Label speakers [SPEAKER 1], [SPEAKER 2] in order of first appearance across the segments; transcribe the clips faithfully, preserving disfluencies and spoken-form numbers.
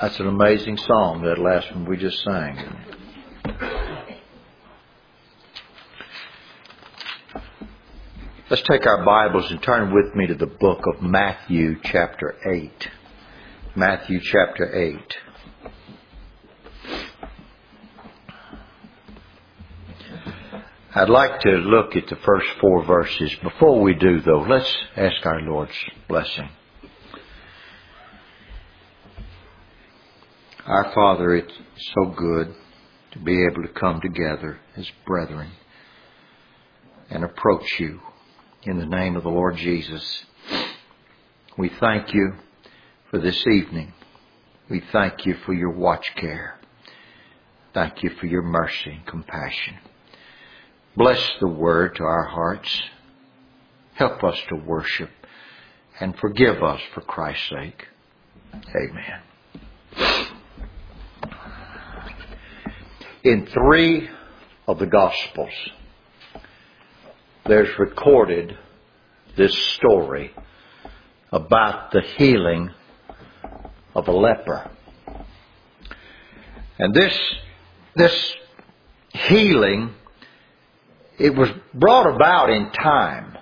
[SPEAKER 1] That's an amazing song, that last one we just sang. Let's take our Bibles and turn with me to the book of Matthew chapter eight. Matthew chapter eight. I'd like to look at the first four verses. Before we do, though, let's ask our Lord's blessing. Our Father, it's so good to be able to come together as brethren and approach you in the name of the Lord Jesus. We thank you for this evening. We thank you for your watch care. Thank you for your mercy and compassion. Bless the word to our hearts. Help us to worship and forgive us for Christ's sake. Amen. In three of the Gospels, there's recorded this story about the healing of a leper. And this, this healing, it was brought about in time.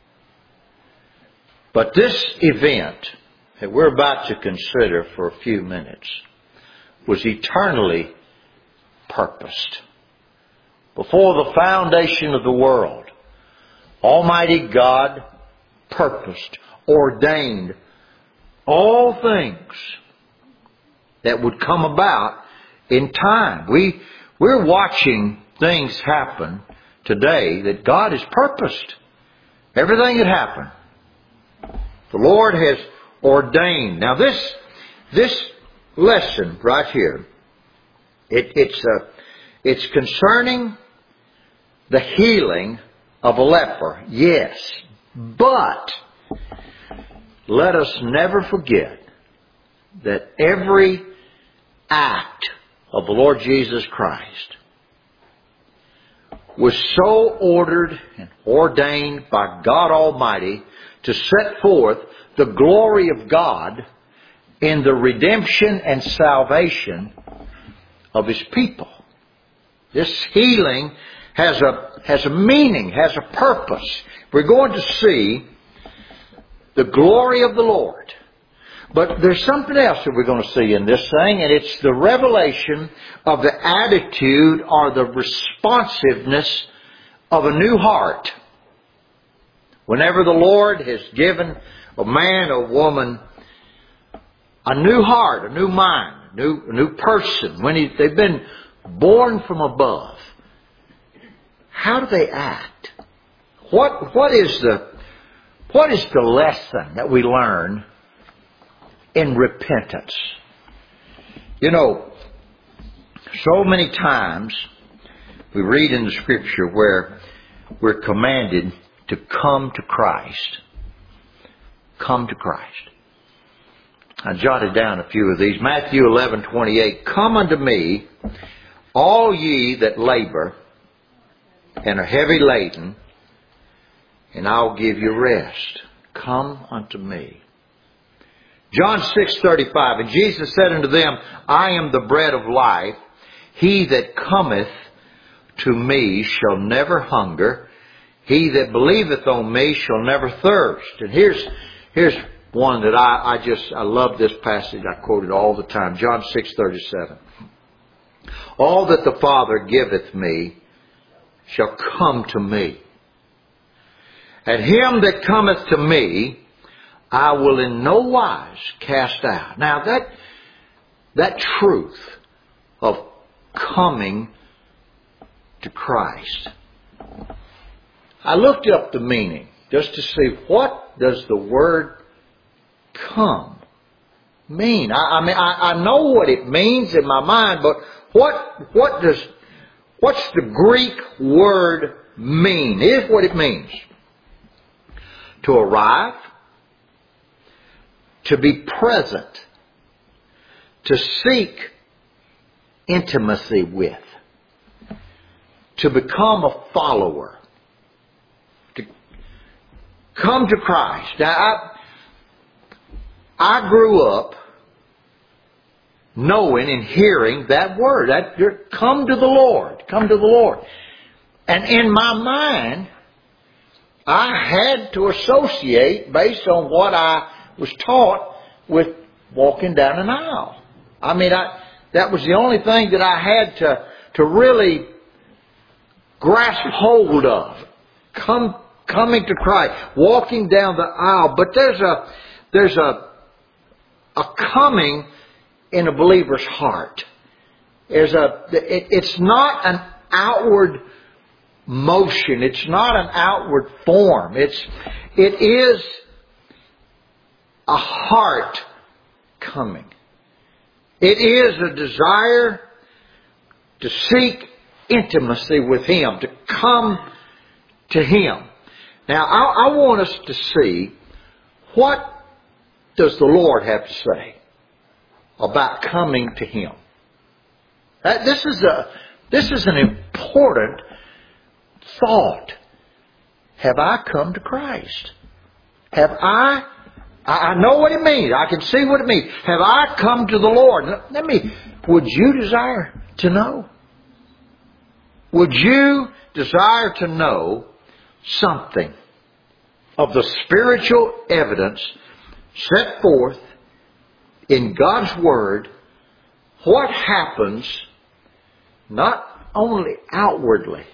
[SPEAKER 1] But this event that we're about to consider for a few minutes was eternally purposed. Before the foundation of the world, Almighty God purposed, ordained all things that would come about in time. We, we're watching things happen today that God has purposed. Everything that happened, the Lord has ordained. Now this, this lesson right here, it, it's, uh, it's concerning the healing of a leper, yes. But let us never forget that every act of the Lord Jesus Christ was so ordered and ordained by God Almighty to set forth the glory of God in the redemption and salvation of His people. This healing has a, has a meaning, has a purpose. We're going to see the glory of the Lord. But there's something else that we're going to see in this thing, and it's the revelation of the attitude or the responsiveness of a new heart. Whenever the Lord has given a man or woman a new heart, a new mind, a new, a new person, when he, they've been born from above, how do they act? What, what is the, what is the lesson that we learn in repentance? You know, so many times we read in the Scripture where we're commanded to come to Christ. Come to Christ. I jotted down a few of these. Matthew eleven twenty-eight. Come unto me, all ye that labor and are heavy laden, and I'll give you rest. Come unto me. John six thirty-five. And Jesus said unto them, I am the bread of life. He that cometh to me shall never hunger. He that believeth on me shall never thirst. And here's, here's one that I, I just, I love this passage. I quote it all the time. John six thirty-seven. All that the Father giveth me shall come to me. And him that cometh to me, I will in no wise cast out. Now that, that truth of coming to Christ, I looked up the meaning just to see what does the word come mean. I, I mean, I, I know what it means in my mind, but what, what does, what's the Greek word mean? Here's what it means. To arrive, to be present, to seek intimacy with, to become a follower, to come to Christ. Now, I, I grew up knowing and hearing that word. That, come to the Lord. Come to the Lord. And in my mind, I had to associate, based on what I was taught, with walking down an aisle. I mean, I, that was the only thing that I had to, to really grasp hold of. Come, coming to Christ, walking down the aisle. But there's a, there's a, a coming in a believer's heart. There's a, it, it's not an outward motion. It's not an outward form. It's, it is a heart coming. It is a desire to seek intimacy with Him, to come to Him. Now, I, I want us to see, what does the Lord have to say about coming to Him? That, this is a, this is an important thought. Have I come to Christ? Have I, I know what it means. I can see what it means. Have I come to the Lord? Let me, would you desire to know? Would you desire to know something of the spiritual evidence set forth in God's Word? What happens not only outwardly,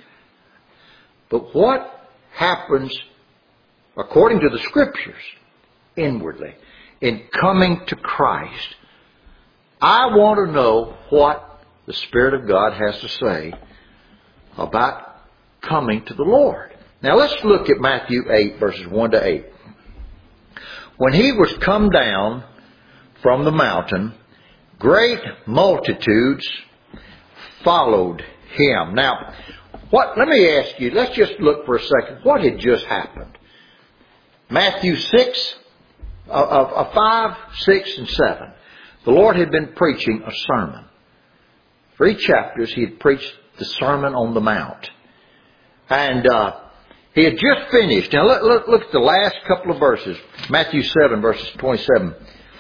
[SPEAKER 1] but what happens according to the Scriptures inwardly in coming to Christ? I want to know what the Spirit of God has to say about coming to the Lord. Now let's look at Matthew eight, verses one to eight. When He was come down from the mountain, great multitudes followed Him. Now, what? Let me ask you, let's just look for a second. What had just happened? Matthew six, uh, uh, five, six, and seven. The Lord had been preaching a sermon. Three chapters He had preached the Sermon on the Mount. And uh, He had just finished. Now look, look, look at the last couple of verses. Matthew seven, verses twenty-seven.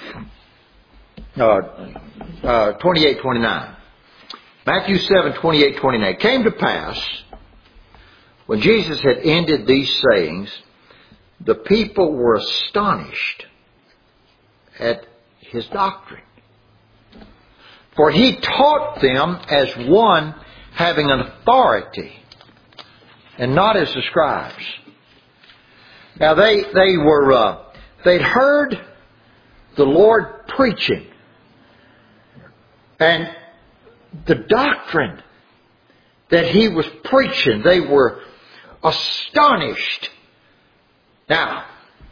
[SPEAKER 1] Uh, uh, twenty-eight, twenty-nine. Matthew seven, twenty-eight, twenty-nine. It came to pass, when Jesus had ended these sayings, the people were astonished at His doctrine. For He taught them as one having an authority, and not as the scribes. Now they they were uh, they'd heard the Lord preaching, and the doctrine that He was preaching, they were astonished. Now,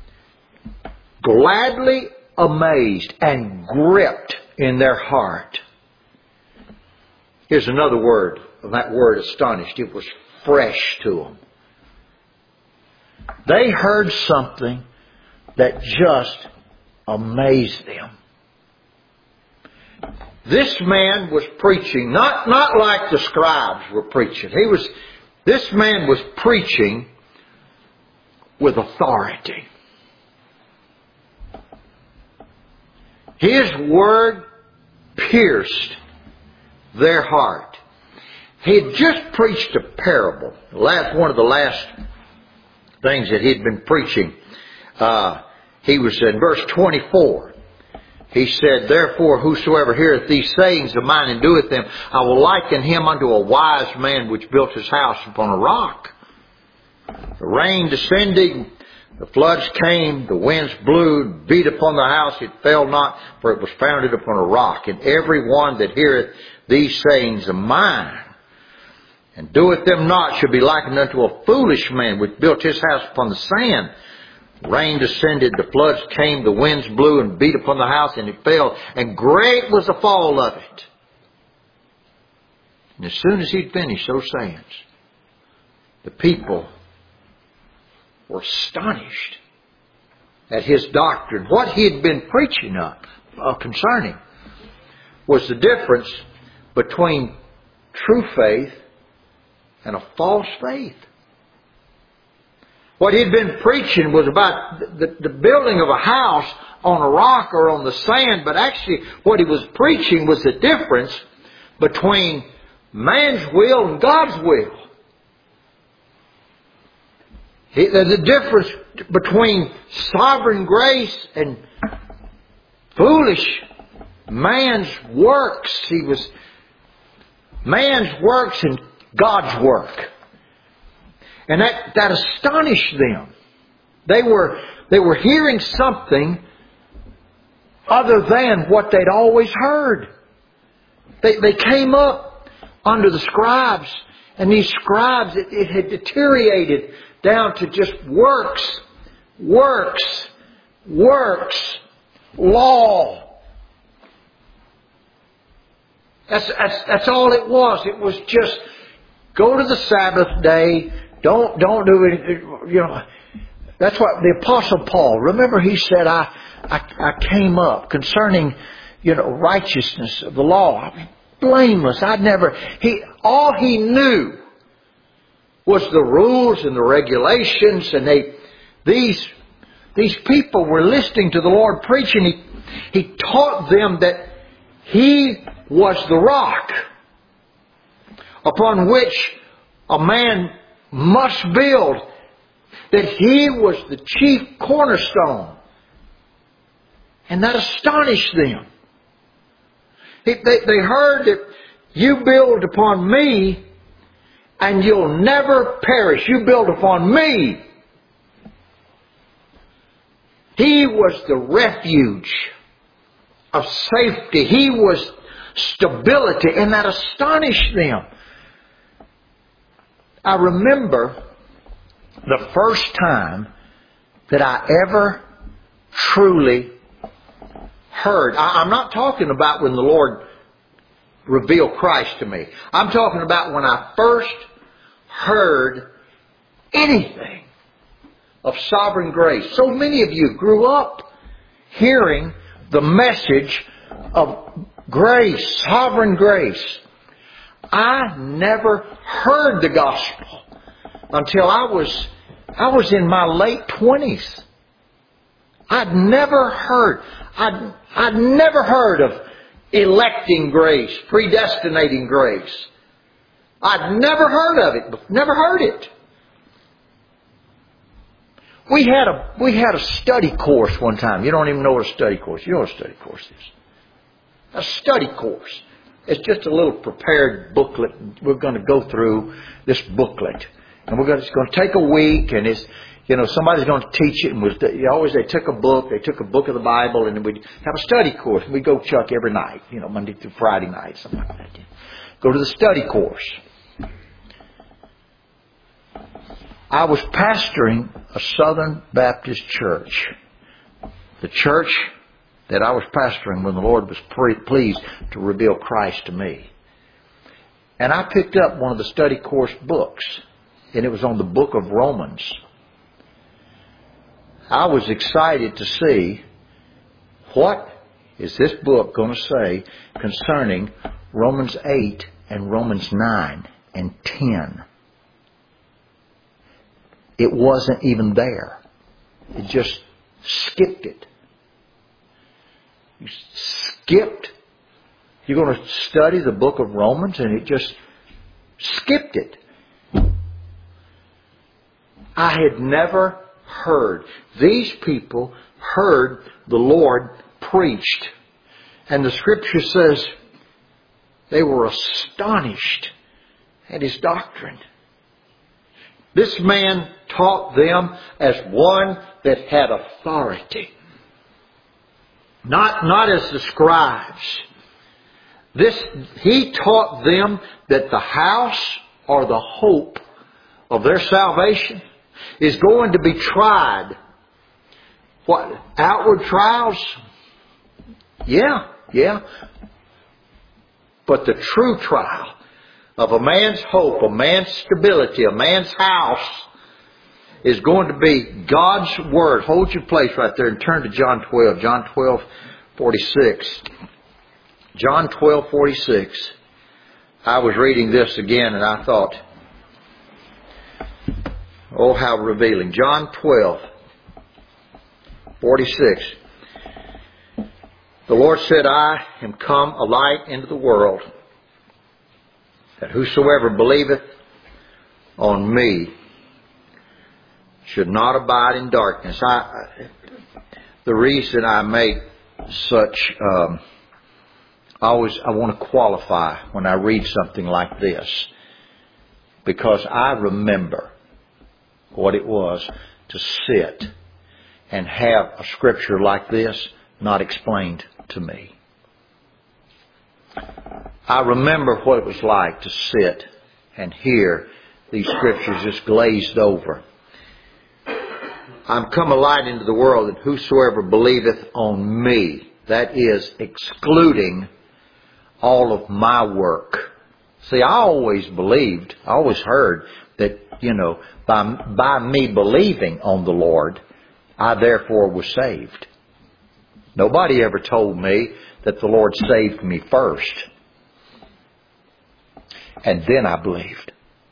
[SPEAKER 1] gladly amazed and gripped in their heart. Here's another word of that word, astonished. It was fresh to them. They heard something that just amazed them. This man was preaching, not, not like the scribes were preaching. He was, this man was preaching with authority. His word pierced their heart. He had just preached a parable. Last, one of the last things that he'd been preaching. Uh, he was in verse twenty-four. He said, Therefore, whosoever heareth these sayings of mine and doeth them, I will liken him unto a wise man which built his house upon a rock. The rain descending, the floods came, the winds blew, beat upon the house, it fell not, for it was founded upon a rock. And every one that heareth these sayings of mine, and doeth them not, shall be likened unto a foolish man which built his house upon the sand. Rain descended, the floods came, the winds blew and beat upon the house, and it fell, and great was the fall of it. And as soon as he'd finished those sayings, the people were astonished at his doctrine. What he had been preaching of, uh, concerning was the difference between true faith and a false faith. What he'd been preaching was about the, the building of a house on a rock or on the sand, but actually what he was preaching was the difference between man's will and God's will. There's a difference between sovereign grace and foolish man's works. He was man's works and God's work. And that, that astonished them. They were, they were hearing something other than what they'd always heard. They, they came up under the scribes, and these scribes, it, it had deteriorated down to just works, works, works, law. That's, that's, that's all it was. It was just go to the Sabbath day. Don't, don't do it. You know, that's what the Apostle Paul, remember he said, I, I, I came up concerning, you know, righteousness of the law. Blameless. I'd never, he, all he knew was the rules and the regulations, and they, these, these people were listening to the Lord preaching. He, he taught them that He was the rock upon which a man must build, that He was the chief cornerstone. And that astonished them. They, they, they heard that you build upon me and you'll never perish. You build upon me. He was the refuge of safety. He was stability, and that astonished them. I remember the first time that I ever truly heard. I, I'm not talking about when the Lord revealed Christ to me. I'm talking about when I first heard anything of sovereign grace. So many of you grew up hearing the message of grace, sovereign grace. I never heard the gospel until I was I was in my late twenties. I'd never heard. I'd, I'd never heard of electing grace, predestinating grace. I'd never heard of it. Never heard it. We had a we had a study course one time. You don't even know what a study course. You know what a study course is. A study course. It's just a little prepared booklet. We're going to go through this booklet, and we're going to, it's going to take a week. And it's, you know, somebody's going to teach it. And was always they took a book. They took a book of the Bible, and then we'd have a study course. And we'd go Chuck every night. You know, Monday through Friday night, something like that. Go to the study course. I was pastoring a Southern Baptist church. The church that I was pastoring when the Lord was pre- pleased to reveal Christ to me. And I picked up one of the study course books, and it was on the book of Romans. I was excited to see what is this book going to say concerning Romans eight and Romans nine and ten. It wasn't even there. It just skipped it. You skipped. You're going to study the book of Romans, and it just skipped it. I had never heard. These people heard the Lord preached. And the Scripture says they were astonished at His doctrine. This man taught them as one that had authority. Not, not as the scribes. This, he taught them that the house or the hope of their salvation is going to be tried. What? Outward trials? Yeah, yeah. But the true trial of a man's hope, a man's stability, a man's house is going to be God's Word. Hold your place right there and turn to John twelve. John twelve, forty-six. John twelve, forty-six. I was reading this again and I thought, oh, how revealing. John twelve, forty-six. The Lord said, I am come a light into the world, that whosoever believeth on me should not abide in darkness. I, the reason I make such, um, I always I want to qualify when I read something like this, because I remember what it was to sit and have a scripture like this not explained to me. I remember what it was like to sit and hear these scriptures just glazed over. I'm come a light into the world, that whosoever believeth on me, that is excluding all of my work. See, I always believed, I always heard that, you know, by, by me believing on the Lord, I therefore was saved. Nobody ever told me that the Lord saved me first, and then I believed.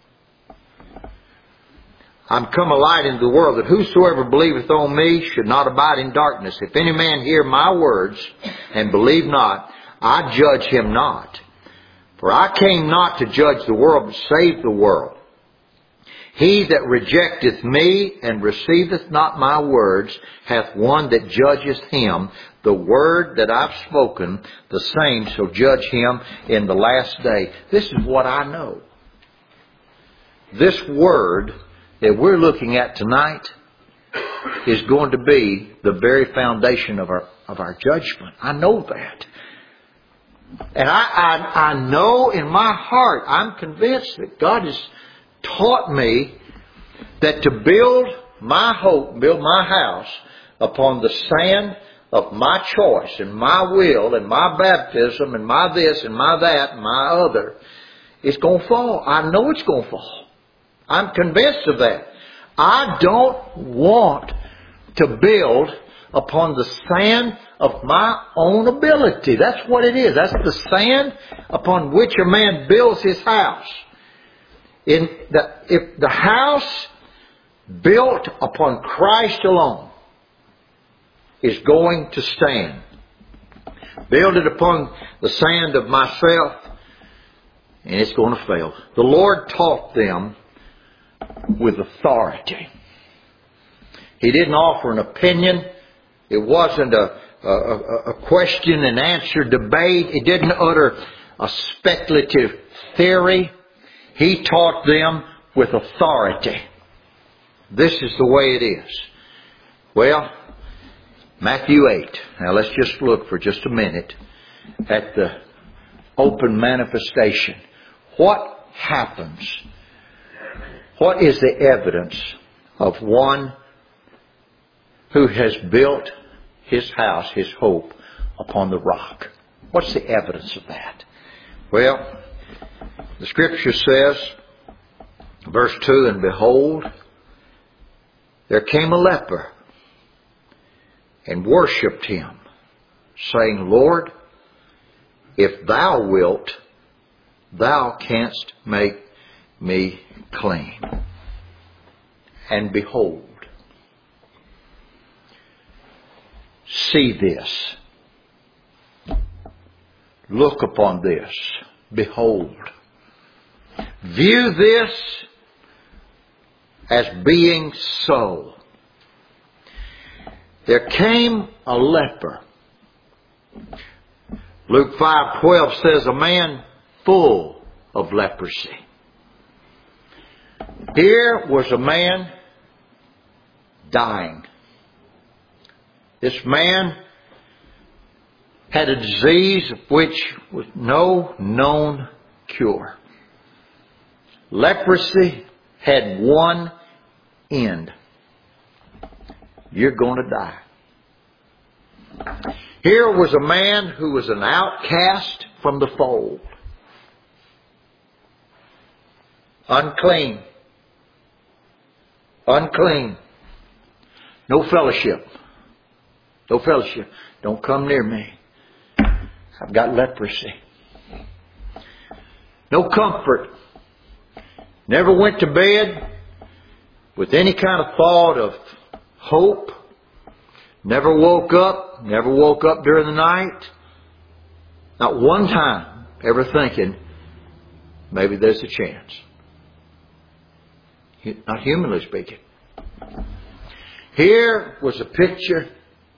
[SPEAKER 1] I'm come a light into the world, that whosoever believeth on me should not abide in darkness. If any man hear my words and believe not, I judge him not. For I came not to judge the world, but save the world. He that rejecteth me and receiveth not my words hath one that judgeth him. The word that I've spoken, the same shall judge him in the last day. This is what I know. This word that we're looking at tonight is going to be the very foundation of our of our judgment. I know that. And I, I, I know in my heart, I'm convinced that God has taught me that to build my hope, build my house upon the sand of my choice and my will and my baptism and my this and my that and my other, it's going to fall. I know it's going to fall. I'm convinced of that. I don't want to build upon the sand of my own ability. That's what it is. That's the sand upon which a man builds his house. In the, if the house built upon Christ alone is going to stand, build it upon the sand of myself, and it's going to fail. The Lord taught them with authority. He didn't offer an opinion. It wasn't a, a, a question and answer debate. He didn't utter a speculative theory. He taught them with authority. This is the way it is. Well, Matthew eight. Now let's just look for just a minute at the open manifestation. What happens? What is the evidence of one who has built his house, his hope, upon the rock? What's the evidence of that? Well, the Scripture says, verse two, and behold, there came a leper and worshipped him, saying, Lord, if thou wilt, thou canst make me clean. And behold, see this, look upon this, behold, view this as being so. There came a leper. Luke five twelve says, a man full of leprosy. Here was a man dying. This man had a disease of which was no known cure. Leprosy had one end. You're going to die. Here was a man who was an outcast from the fold. Unclean. Unclean. No fellowship. No fellowship. Don't come near me. I've got leprosy. No comfort. Never went to bed with any kind of thought of hope. Never woke up, never woke up during the night. Not one time ever thinking, maybe there's a chance. Not humanly speaking. Here was a picture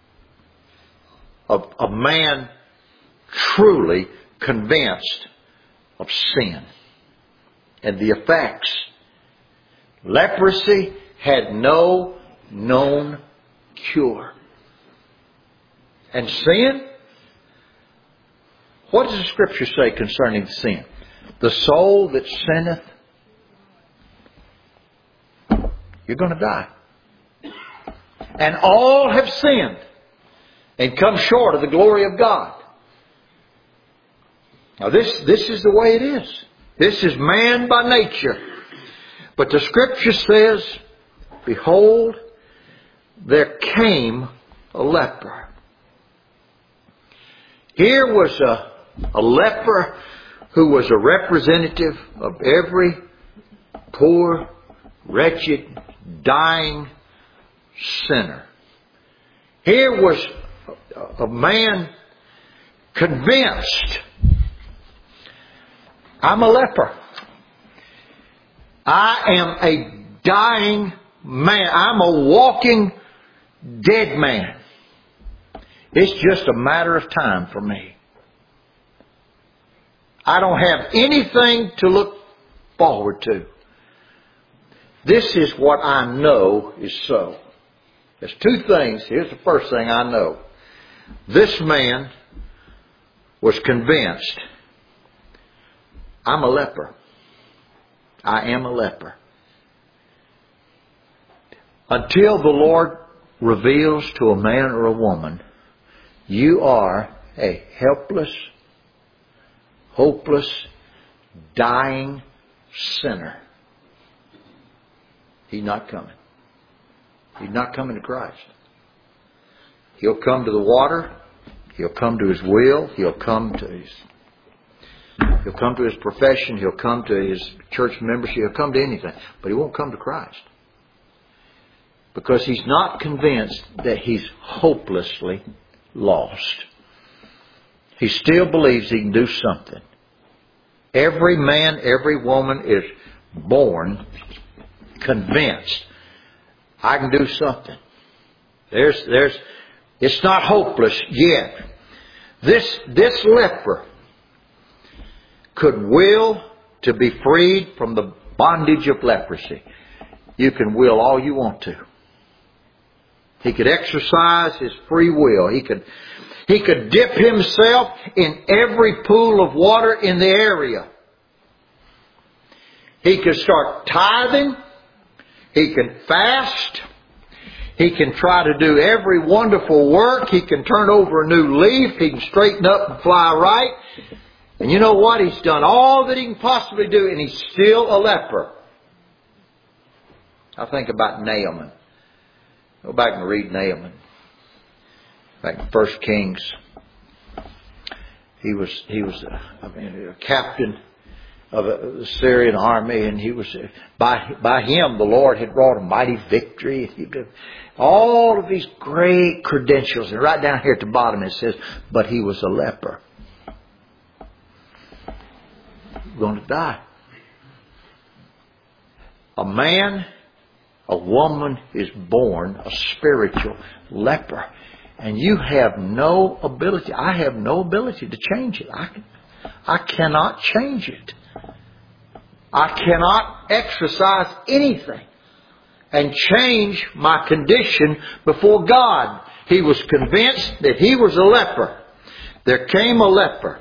[SPEAKER 1] of a man truly convinced of sin and the effects. Leprosy had no known cure. And sin? What does the Scripture say concerning sin? The soul that sinneth, you're going to die. And all have sinned and come short of the glory of God. Now this, this is the way it is. This is man by nature. But the Scripture says, behold, there came a leper. Here was a, a leper who was a representative of every poor, wretched, dying sinner. Here was a, a man convinced, I'm a leper. I am a dying man. I'm a walking dead man. It's just a matter of time for me. I don't have anything to look forward to. This is what I know is so. There's two things. Here's the first thing I know. This man was convinced, I'm a leper. I am a leper. Until the Lord reveals to a man or a woman, you are a helpless, hopeless, dying sinner. He's not coming. He's not coming to Christ. He'll come to the water. He'll come to His will. He'll come to His He'll come to His profession. He'll come to His church membership. He'll come to anything. But He won't come to Christ. Because He's not convinced that He's hopelessly lost. He still believes He can do something. Every man, every woman is born convinced, I can do something. There's, there's, it's not hopeless yet. This, this leper could will to be freed from the bondage of leprosy. You can will all you want to. He could exercise his free will. He could, he could dip himself in every pool of water in the area. He could start tithing. He can fast. He can try to do every wonderful work. He can turn over a new leaf. He can straighten up and fly right. And you know what? He's done all that he can possibly do, and he's still a leper. I think about Naaman. Go back and read Naaman. Back in First Kings. He was he was a, I mean, a captain of the Syrian army, and he was by by him the Lord had wrought a mighty victory. He did all of these great credentials, and right down here at the bottom it says, "But he was a leper." Going to die. A man, a woman is born a spiritual leper. And you have no ability. I have no ability to change it. I, I cannot change it. I cannot exercise anything and change my condition before God. He was convinced that he was a leper. There came a leper.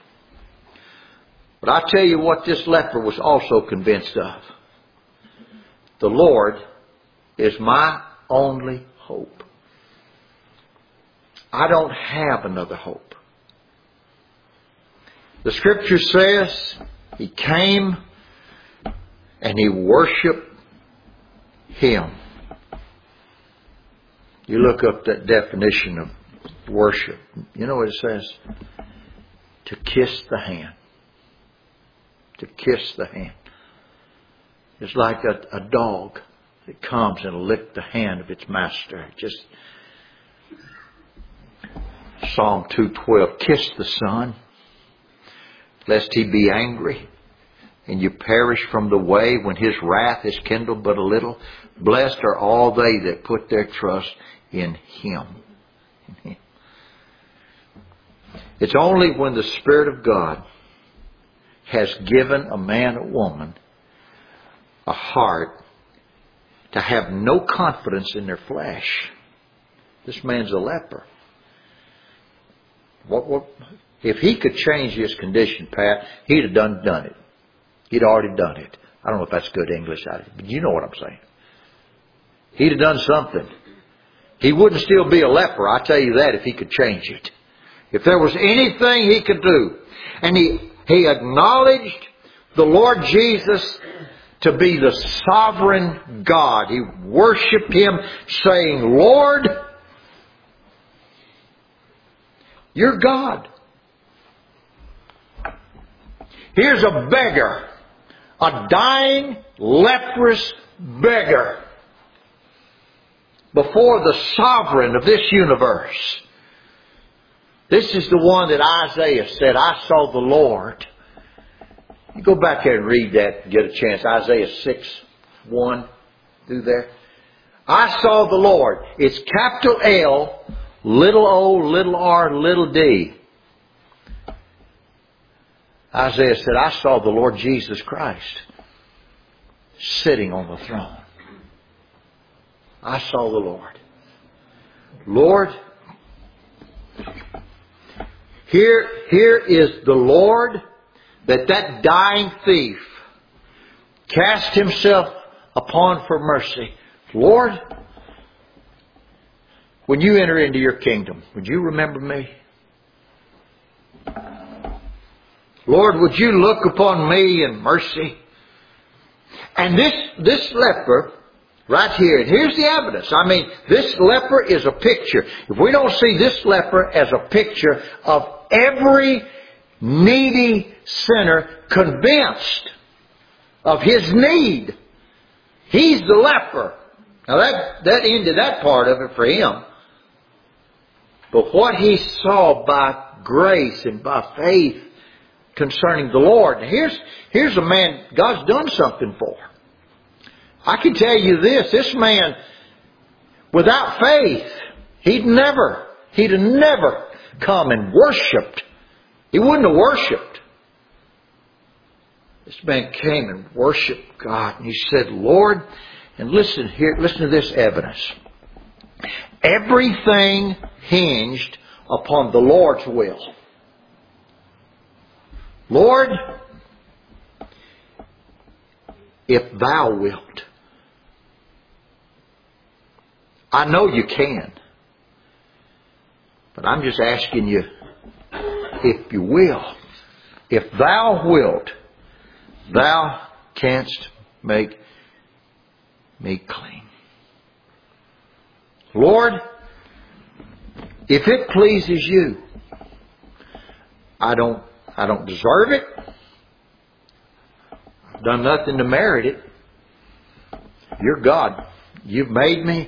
[SPEAKER 1] But I tell you what this leper was also convinced of. The Lord is my only hope. I don't have another hope. The Scripture says he came and he worshiped Him. You look up that definition of worship. You know what it says? To kiss the hand. To kiss the hand. It's like a, a dog that comes and licks the hand of its master. It just, Psalm two twelve, kiss the Son, lest He be angry, and you perish from the way when His wrath is kindled but a little. Blessed are all they that put their trust in Him. It's only when the Spirit of God has given a man or woman a heart to have no confidence in their flesh. This man's a leper. What, what, if he could change his condition, Pat, he'd have done, done it. He'd already done it. I don't know if that's good English, but you know what I'm saying. He'd have done something. He wouldn't still be a leper, I tell you that, if he could change it. If there was anything he could do. And he, he acknowledged the Lord Jesus to be the sovereign God. He worshiped Him saying, Lord, You're God. Here's a beggar. A dying, leprous beggar. Before the sovereign of this universe. This is the one that Isaiah said, I saw the Lord. You go back there and read that and get a chance. Isaiah six one through there. I saw the Lord. It's capital L, little o, little r, little d. Isaiah said, I saw the Lord Jesus Christ sitting on the throne. I saw the Lord. Lord, here, here is the Lord that that dying thief cast himself upon for mercy. Lord, when you enter into your kingdom, would you remember me? Lord, would you look upon me in mercy? And this, this leper, right here, and here's the evidence. I mean, this leper is a picture. If we don't see this leper as a picture of every needy sinner convinced of his need, he's the leper. Now that, that ended that part of it for him. But what he saw by grace and by faith concerning the Lord. Now here's, here's a man God's done something for. I can tell you this, this man, without faith, he'd never, he'd have never come and worshipped. He wouldn't have worshipped. This man came and worshipped God. And he said, Lord, and listen here, listen to this evidence. Everything hinged upon the Lord's will. Lord, if thou wilt. I know you can. But I'm just asking you, if you will, if thou wilt, thou canst make me clean. Lord, if it pleases you, I don't, I don't deserve it. I've done nothing to merit it. You're God. You've made me.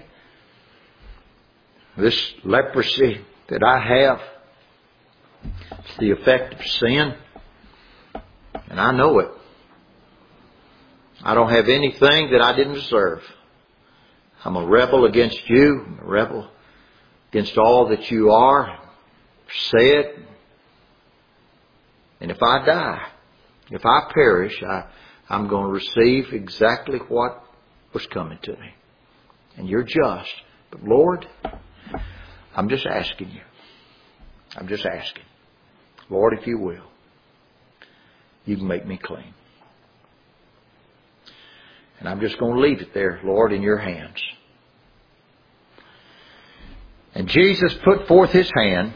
[SPEAKER 1] This leprosy that I have, it's the effect of sin. And I know it. I don't have anything that I didn't deserve. I'm a rebel against you. I'm a rebel against all that you are, said. And if I die, if I perish, I, I'm going to receive exactly what was coming to me. And you're just. But Lord, I'm just asking you. I'm just asking. Lord, if you will, you can make me clean. And I'm just going to leave it there, Lord, in your hands. And Jesus put forth his hand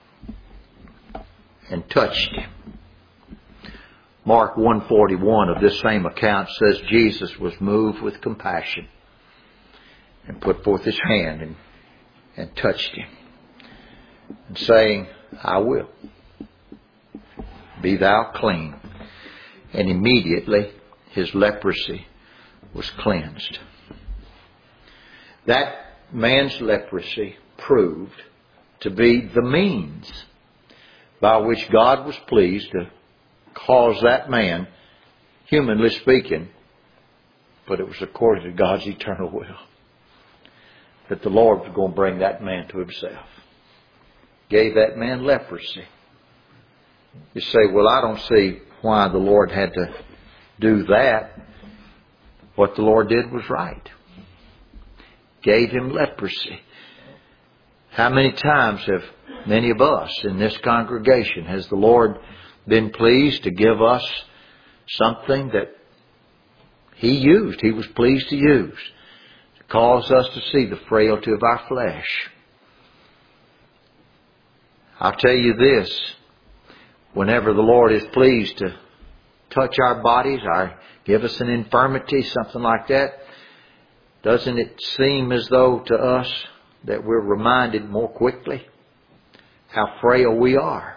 [SPEAKER 1] and touched him. Mark one forty-one of this same account says Jesus was moved with compassion and put forth his hand and, and touched him, and saying, I will. Be thou clean. And immediately his leprosy was cleansed. That man's leprosy proved to be the means by which God was pleased to cause that man, humanly speaking, but it was according to God's eternal will, that the Lord was going to bring that man to Himself. Gave that man leprosy. You say, well, I don't see why the Lord had to do that. What the Lord did was right. Gave him leprosy. How many times have many of us in this congregation has the Lord been pleased to give us something that He used, He was pleased to use, to cause us to see the frailty of our flesh? I'll tell you this, whenever the Lord is pleased to touch our bodies, or give us an infirmity, something like that, doesn't it seem as though to us that we're reminded more quickly how frail we are?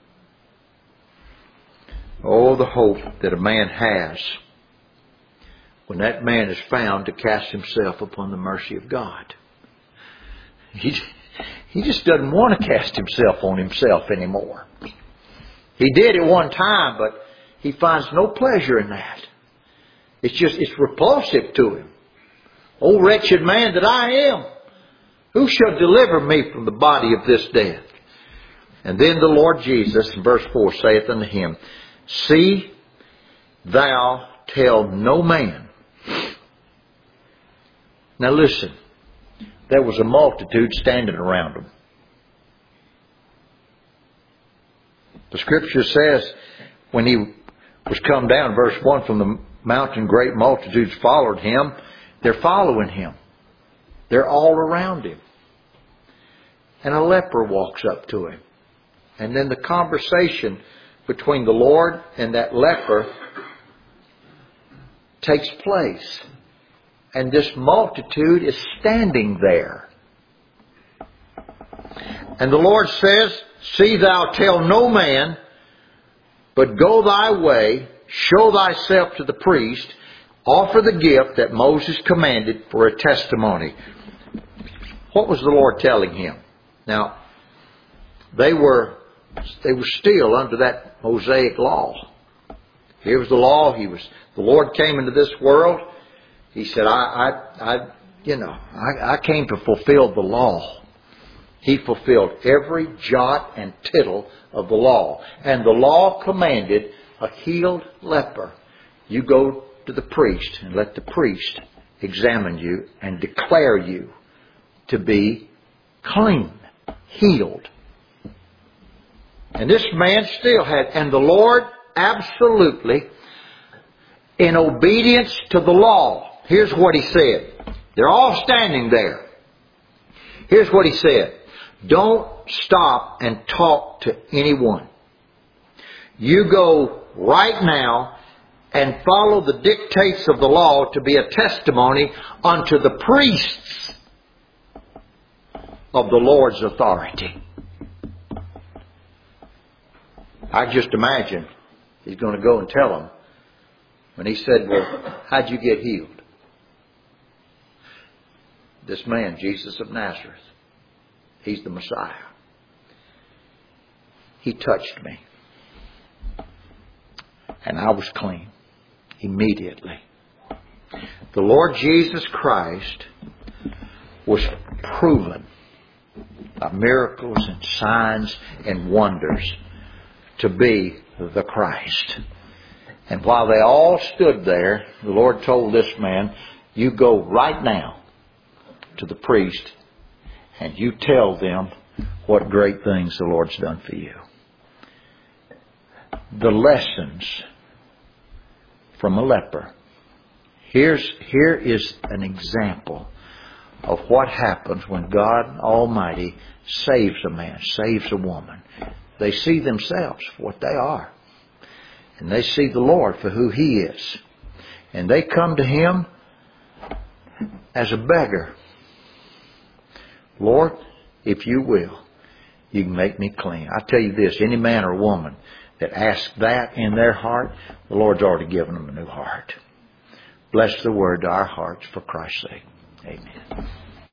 [SPEAKER 1] Oh, the hope that a man has when that man is found to cast himself upon the mercy of God. He, he just doesn't want to cast himself on himself anymore. He did at one time, but he finds no pleasure in that. It's just, it's repulsive to him. O wretched man that I am, who shall deliver me from the body of this death? And then the Lord Jesus, in verse four, saith unto him, See thou tell no man. Now listen, there was a multitude standing around him. The Scripture says, when he was come down, verse one, from the mountain, great multitudes followed him. They're following him. They're all around him. And a leper walks up to him. And then the conversation between the Lord and that leper takes place. And this multitude is standing there. And the Lord says, See thou tell no man, but go thy way, show thyself to the priest, offer the gift that Moses commanded for a testimony. What was the Lord telling him? Now, they were they were still under that Mosaic law. Here was the law. He was the Lord came into this world. He said, I, I, I you know, I, I came to fulfill the law. He fulfilled every jot and tittle of the law. And the law commanded a healed leper. You go to the priest and let the priest examine you and declare you to be clean, healed. And this man still had, and the Lord absolutely, in obedience to the law, here's what He said. They're all standing there. Here's what He said. Don't stop and talk to anyone. You go right now and follow the dictates of the law to be a testimony unto the priests of the Lord's authority. I just imagine he's going to go and tell them. When he said, well, how'd you get healed? This man, Jesus of Nazareth, He's the Messiah. He touched me. And I was clean. Immediately. The Lord Jesus Christ was proven by miracles and signs and wonders to be the Christ. And while they all stood there, the Lord told this man, you go right now to the priest and you tell them what great things the Lord's done for you. The lessons from a leper. Here's, here is an example of what happens when God Almighty saves a man, saves a woman. They see themselves for what they are. And they see the Lord for who He is. And they come to Him as a beggar. Lord, if you will, you can make me clean. I tell you this, any man or woman that asks that in their heart, the Lord's already given them a new heart. Bless the word to our hearts for Christ's sake. Amen.